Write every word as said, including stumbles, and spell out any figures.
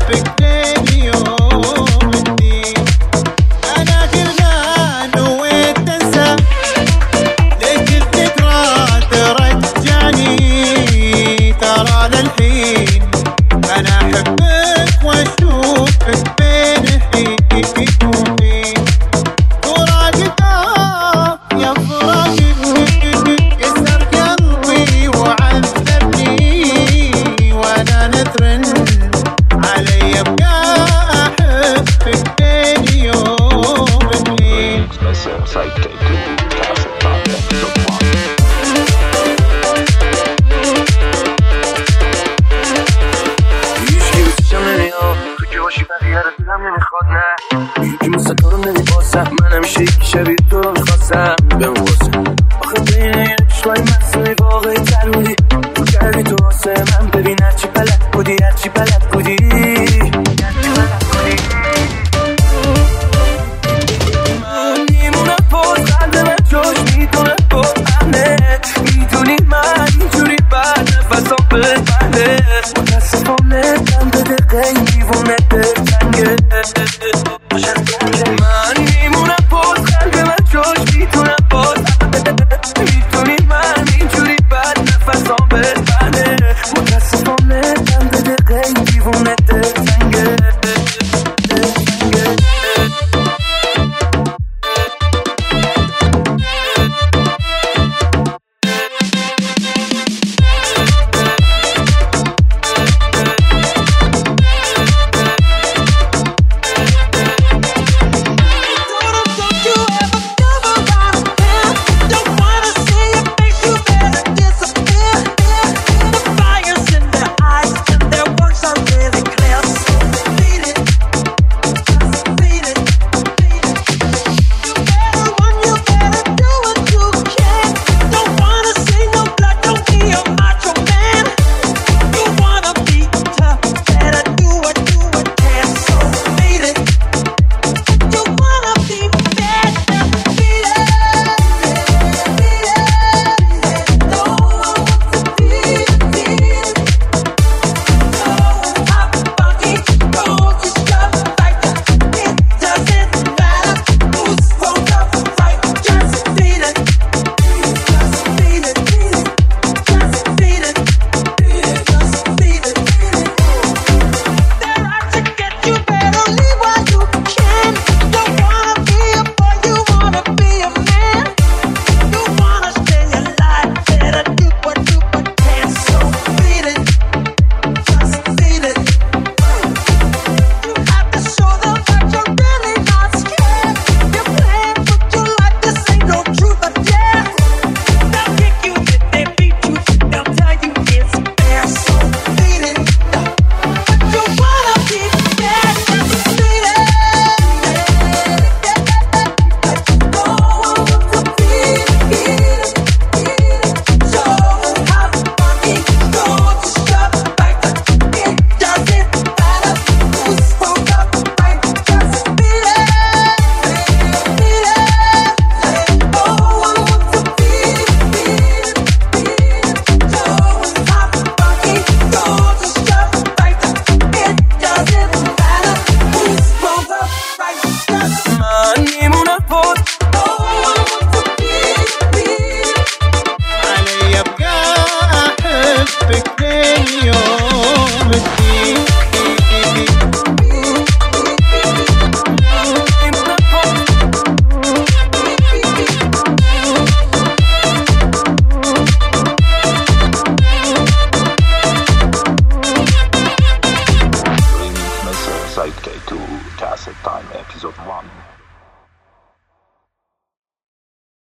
أحبك لين يوم الدين. أنا كل ما نويت تنسى ليك الذكرى ترجعني، ترى للحين أنا أحبك وأشوفك بين حين وحين. فراقك آه يا فراقك كسر قلبي وعذبني، وأنا نذر علي أبقى أحبك بين يوم الدين. دلم نمیخواد نه یکی مثل تو رو نمیباسم، من همیشه یکی شبیه تو رو میخواستم بهم واسم. آخه بین این عشقای مصنوعی واقعی تر بودی، تو کردی تو واسه من. ببین هرچی بلد بودی هرچی بلد بودی هرچی بلد بودی. من میمونم باز قلب من جاش میدونم باز امنت، میدونی من اینجوری بعد نفسام ببنده. متاسفانه دم به دقیقه این دیوونه دلتنگه. من میمونم باز قلب من جاش میتونم باز میتونی من اینجوری بعد نفسام بزنه. متاسفانه دم به دقیقه این دیوونه دلتنگه. Side K two, Cassette Time, Episode one.